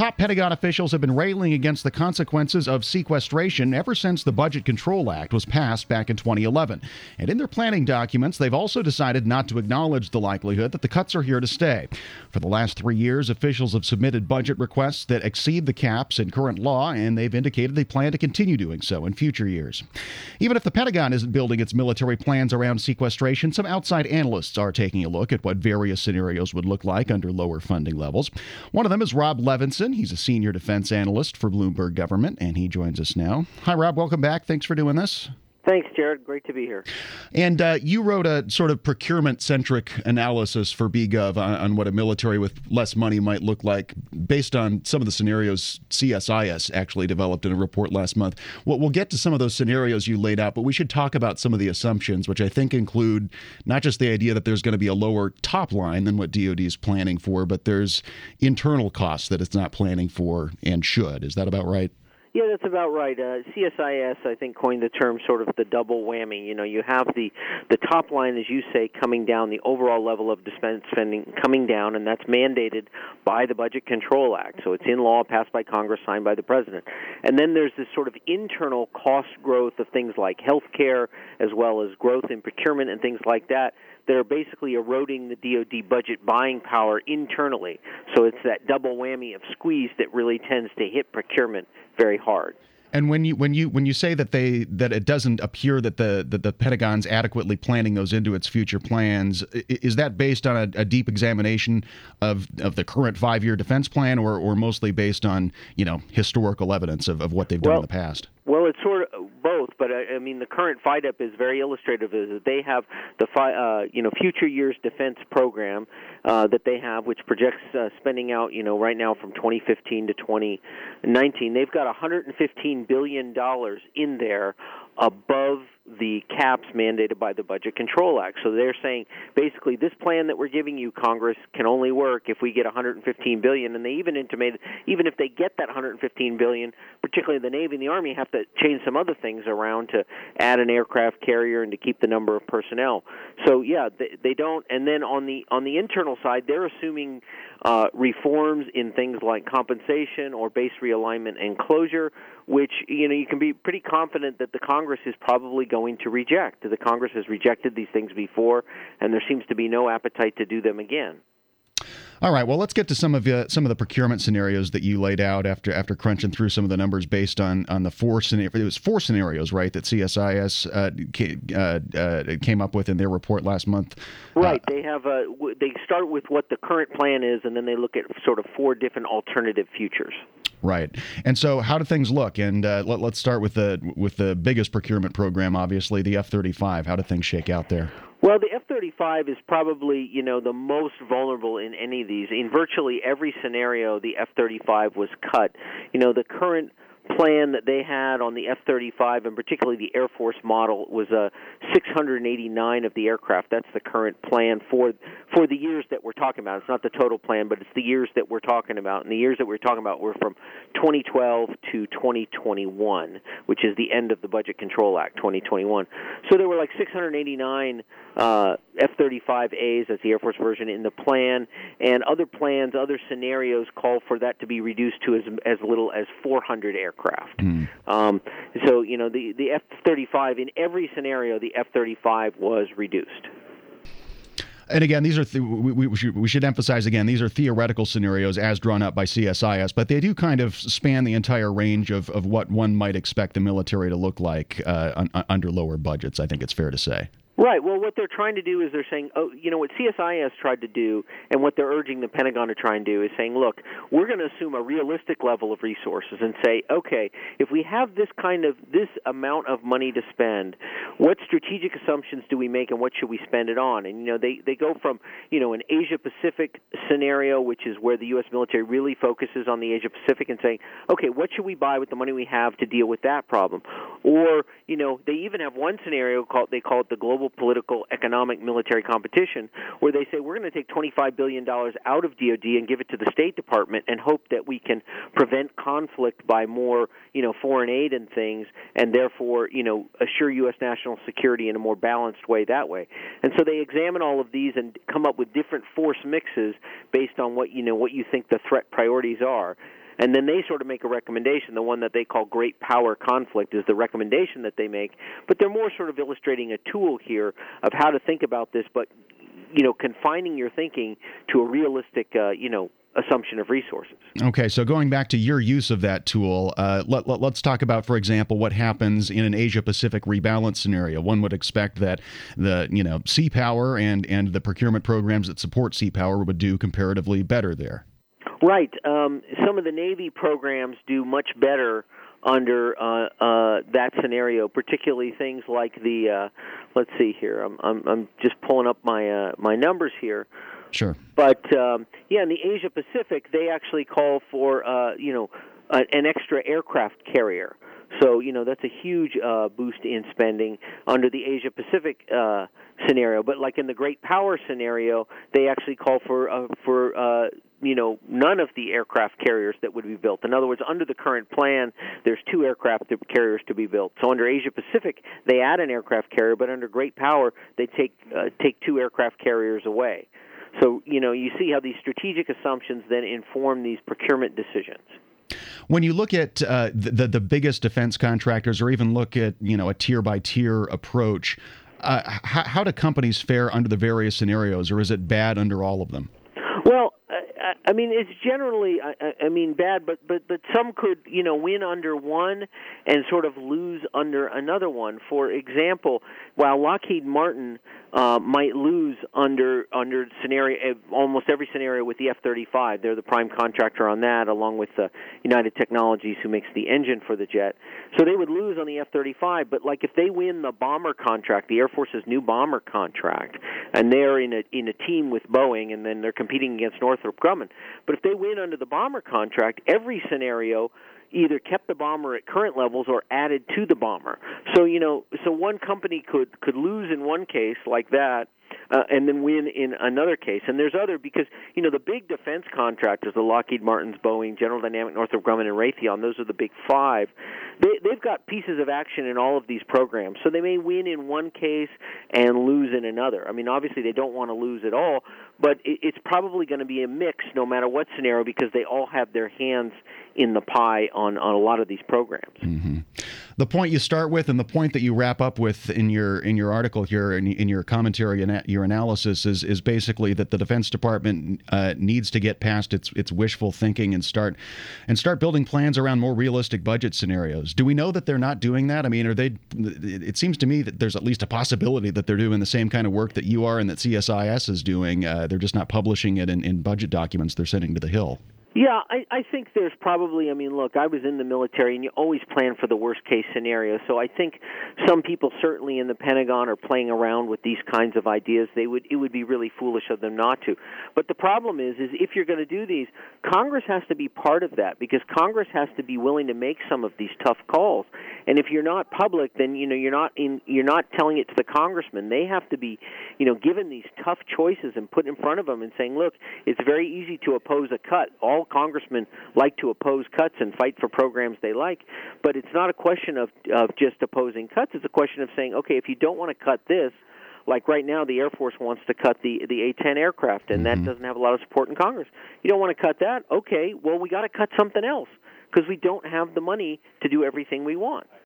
top Pentagon officials have been railing against the consequences of sequestration ever since the Budget Control Act was passed back in 2011. And in their planning documents, they've also decided not to acknowledge the likelihood that the cuts are here to stay. For the last 3 years, officials have submitted budget requests that exceed the caps in current law, and they've indicated they plan to continue doing so in future years. Even if the Pentagon isn't building its military plans around sequestration, some outside analysts are taking a look at what various scenarios would look like under lower funding levels. One of them is Rob Levinson. He's a senior defense analyst for Bloomberg Government, and he joins us now. Hi, Rob. Welcome back. Thanks for doing this. Thanks, Jared. Great to be here. And you wrote a sort of procurement-centric analysis for BGov on what a military with less money might look like based on some of the scenarios CSIS actually developed in a report last month. Well, we'll get to some of those scenarios you laid out, but we should talk about some of the assumptions, which I think include not just the idea that there's going to be a lower top line than what DoD is planning for, but there's internal costs that it's not planning for and should. Is that about right? Yeah, that's about right. CSIS, I think, coined the term sort of the double whammy. You know, you have the top line, as you say, coming down, the overall level of defense spending coming down, and that's mandated by the Budget Control Act. So it's in law, passed by Congress, signed by the President. And then there's this sort of internal cost growth of things like health care, as well as growth in procurement and things like that are basically eroding the DoD budget buying power internally. So it's that double whammy of squeeze that really tends to hit procurement very hard. And when you say that it doesn't appear that the Pentagon's adequately planning those into its future plans, is that based on a deep examination of the current 5-year defense plan, or mostly based on historical evidence of what they've done in the past? Well, it's sort of both, but I mean the current FYDP is very illustrative. Is that they have the future years defense program that they have, which projects spending out right now from 2015 to 2019. They've got $115 billion in there above the caps mandated by the Budget Control Act. So they're saying basically this plan that we're giving you, Congress, can only work if we get $115 billion. And they even intimated even if they get that $115 billion, particularly the Navy and the Army have to change some other things around to add an aircraft carrier and to keep the number of personnel. So yeah, they don't. And then on the internal side, they're assuming reforms in things like compensation or base realignment and closure, which you can be pretty confident that the Congress is probably going to reject. The Congress has rejected these things before, and there seems to be no appetite to do them again. All right. Well, let's get to some of the procurement scenarios that you laid out after crunching through some of the numbers based on the four scenarios. It was 4 scenarios, right, that CSIS came up with in their report last month. Right. They start with what the current plan is, and then they look at sort of 4 different alternative futures. Right. And so how do things look? And let's start with the biggest procurement program, obviously, the F-35. How do things shake out there? Well, the F-35 is probably, the most vulnerable in any of these. In virtually every scenario, the F-35 was cut. The current plan that they had on the F-35, and particularly the Air Force model, was 689 of the aircraft. That's the current plan for the years that we're talking about. It's not the total plan, but it's the years that we're talking about. And the years that we're talking about were from 2012 to 2021, which is the end of the Budget Control Act, 2021. So there were like 689 F-35As, that's the Air Force version, in the plan, and other plans, other scenarios call for that to be reduced to as little as 400 aircraft. So, the F-35, in every scenario, the F-35 was reduced. And again, these are we should emphasize again, these are theoretical scenarios as drawn up by CSIS, but they do kind of span the entire range of what one might expect the military to look like under lower budgets, I think it's fair to say. Right. Well, what they're trying to do is they're saying, what CSIS tried to do and what they're urging the Pentagon to try and do is saying, look, we're going to assume a realistic level of resources and say, okay, if we have this amount of money to spend, what strategic assumptions do we make and what should we spend it on? And, they go from, an Asia-Pacific scenario, which is where the U.S. military really focuses on the Asia-Pacific and saying, okay, what should we buy with the money we have to deal with that problem? Or, they even have one scenario they call it the global political, economic, military competition, where they say we're going to take $25 billion out of DoD and give it to the State Department and hope that we can prevent conflict by more, foreign aid and things, and therefore, assure U.S. national security in a more balanced way that way. And so they examine all of these and come up with different force mixes based on what you think the threat priorities are. and then they sort of make a recommendation. The one that they call great power conflict is the recommendation that they make, but they're more sort of illustrating a tool here of how to think about this, but confining your thinking to a realistic, assumption of resources. Okay, so going back to your use of that tool, let's talk about, for example, what happens in an Asia-Pacific rebalance scenario. One would expect that the sea power and the procurement programs that support sea power would do comparatively better there. Right. Some of the Navy programs do much better under that scenario, particularly things like the. Let's see here. I'm just pulling up my numbers here. Sure. But in the Asia Pacific, they actually call for an extra aircraft carrier. So that's a huge boost in spending under the Asia Pacific scenario. But like in the Great Power scenario, they actually call for none of the aircraft carriers that would be built. In other words, under the current plan, there's 2 aircraft carriers to be built. So under Asia Pacific, they add an aircraft carrier, but under Great Power, they take 2 aircraft carriers away. So, you see how these strategic assumptions then inform these procurement decisions. When you look at the biggest defense contractors, or even look at a tier-by-tier approach, how do companies fare under the various scenarios, or is it bad under all of them? Well, it's generally, bad, but some could, win under one and sort of lose under another one. For example, while Lockheed Martin might lose under scenario, almost every scenario with the F-35, they're the prime contractor on that, along with United Technologies, who makes the engine for the jet. So they would lose on the F-35, but like if they win the bomber contract, the Air Force's new bomber contract, and they're in a team with Boeing, and then they're competing against Northrop Grumman. But if they win under the bomber contract, every scenario either kept the bomber at current levels or added to the bomber. So one company could lose in one case like that, and then win in another case. And there's other, because the big defense contractors, the Lockheed Martins, Boeing, General Dynamics, Northrop Grumman, and Raytheon, those are the big 5. They've got pieces of action in all of these programs, so they may win in one case and lose in another. Obviously they don't want to lose at all, but it's probably going to be a mix no matter what scenario, because they all have their hands in the pie on a lot of these programs. Mm-hmm. The point you start with and the point that you wrap up with in your article here, in your commentary and your analysis, is basically that the Defense Department needs to get past its wishful thinking and start building plans around more realistic budget scenarios. Do we know that they're not doing that? Are they? It seems to me that there's at least a possibility that they're doing the same kind of work that you are and that CSIS is doing. They're just not publishing it in budget documents they're sending to the Hill. Yeah, I think there's probably, look, I was in the military, and you always plan for the worst-case scenario. So I think some people certainly in the Pentagon are playing around with these kinds of ideas. It would be really foolish of them not to. But the problem is if you're going to do these, Congress has to be part of that, because Congress has to be willing to make some of these tough calls. And if you're not public, then you're not telling it to the congressmen. They have to be, given these tough choices and put in front of them and saying, look, it's very easy to oppose a cut. All congressmen like to oppose cuts and fight for programs they like, but it's not a question of just opposing cuts. It's a question of saying, okay, if you don't want to cut this, like right now the Air Force wants to cut the A-10 aircraft, and that doesn't have a lot of support in Congress. You don't want to cut that? Okay, well, we got to cut something else, because we don't have the money to do everything we want.